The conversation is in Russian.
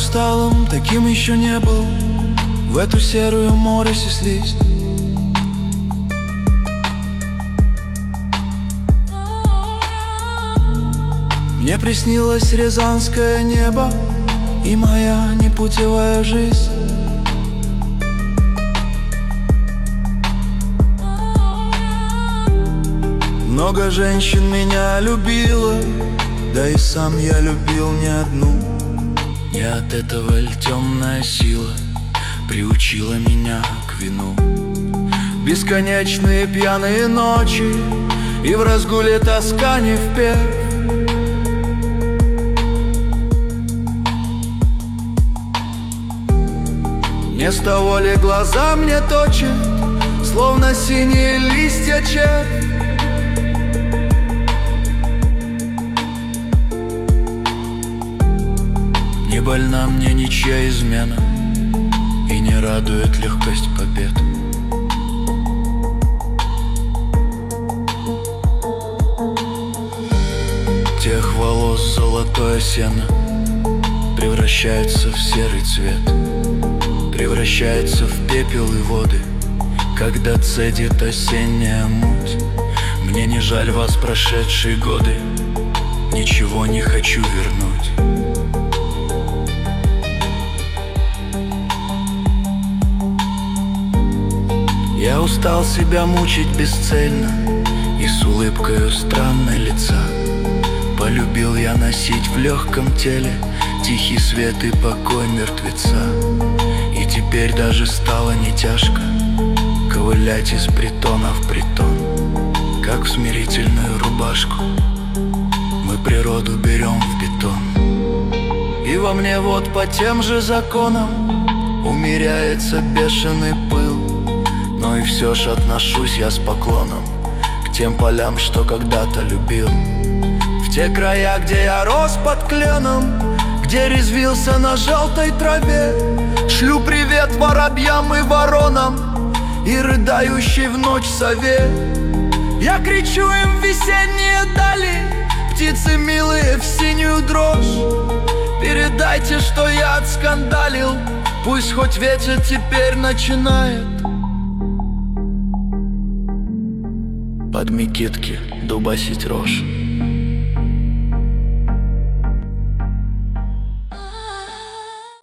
усталым, таким еще не был. В эту серую морось слизь. Мне приснилось рязанское небо и моя непутевая жизнь. Много женщин меня любило, да и сам я любил не одну. Не от этого ль темная сила приучила меня к вину? Бесконечные пьяные ночи и в разгуле тоска не впев. Не с того ли глаза мне точат, словно синие листья червь? Не больна мне ничья измена и не радует легкость побед. Тех волос золотое сено превращается в серый цвет, превращается в пепел и воды, когда цедит осенняя муть. Мне не жаль вас, прошедшие годы, ничего не хочу вернуть. Я устал себя мучить бесцельно и с улыбкою странной лица. Полюбил я носить в легком теле тихий свет и покой мертвеца. И теперь даже стало не тяжко ковылять из притона в притон, как в смирительную рубашку мы природу берем в бетон. И во мне вот по тем же законам умеряется бешеный пыл. Но и все ж отношусь я с поклоном к тем полям, что когда-то любил. В те края, где я рос под кленом, где резвился на желтой траве, шлю привет воробьям и воронам и рыдающей в ночь сове. Я кричу им в весенние дали, птицы милые в синюю дрожь. Передайте, что я отскандалил, пусть хоть ветер теперь начинает под микитки дубасить рожь.